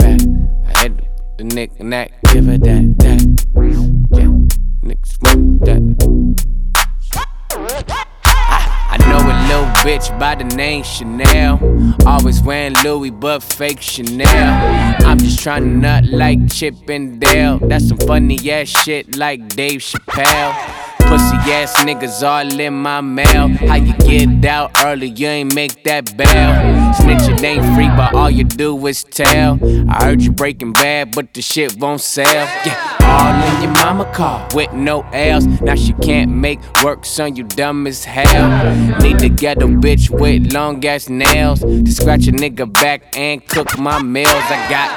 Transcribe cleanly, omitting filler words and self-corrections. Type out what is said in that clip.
back. I hit the knick-knack, give her that. Yeah, nigga smoke that. I know a little bitch by the name Chanel. Always wearing Louis but fake Chanel. I'm just tryna nut like Chip and Dale. That's some funny ass shit like Dave Chappelle. Pussy ass niggas all in my mail. How you get out early, you ain't make that bail. Snitching ain't free, but all you do is tell. I heard you Breaking Bad, but the shit won't sell. Yeah, all in your mama car with no L's. Now she can't make work, son, you dumb as hell. Need to get a bitch with long ass nails to scratch a nigga back and cook my meals. I got